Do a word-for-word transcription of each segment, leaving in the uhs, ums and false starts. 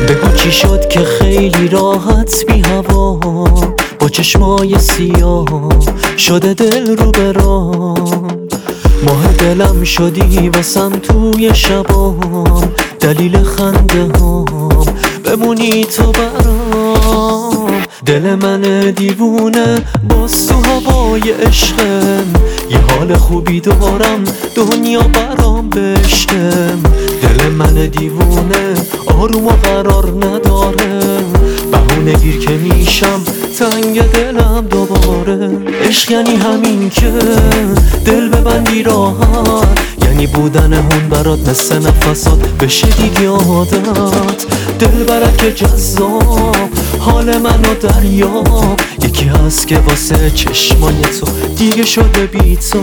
بگو چی شد که خیلی راحت بی هوا با چشمای سیاه شده دل رو برام. ماه دلم شدی واسم توی شبام، دلیل خنده هام بمونی تو برام. دل من دیوونه باز تو هوای عشقم، یه حال خوبی دارم دنیا برام بشکم. دل من دیوونه آروم و قرار نداره، بهونه گیر که میشم تنگ دلم دوباره. عشق یعنی همین که دل ببندی راحت، یعنی بودن هون برات مثل نفسات بشه دیگه عادت. دل برک جذاب حال منو دریاب، یکی هست که واسه چشمای تو دیگه شده بی تو.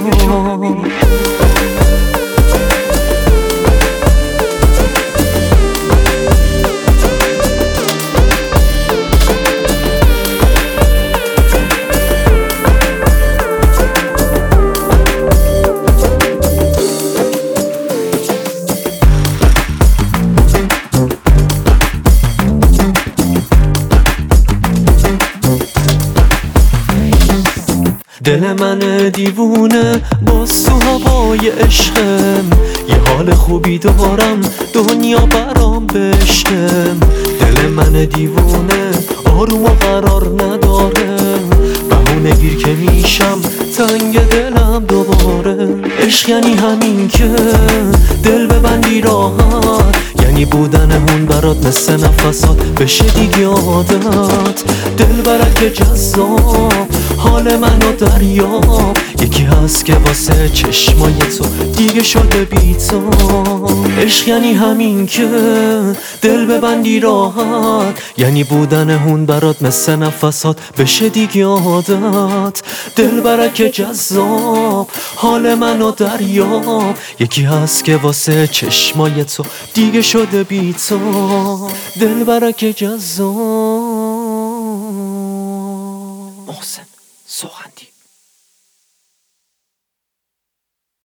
دل من دیوونه باز تو هوای عشقم، یه حال خوبی دارم دنیا برام بشکم. دل من دیوونه آروم و قرار نداره، بهونه گیر که میشم تنگ دلم دوباره. عشق یعنی همین که دل ببندی راحت، یعنی بودن هون برات مثل نفسات بشه دیگه عادت. دل برک جذاب حال منو دریاب، یکی هست که واسه چشمای تو دیگه شده بی تو. عشق یعنی همین که دل ببندی راحت، یعنی بودن هون برات مثل نفسات بشه دیگه عادت. دل برک جذاب حال منو دریاب، یکی هست که واسه چشمای تو دیگه شده بی تو. دل برک جذاب. محسن سوغندی.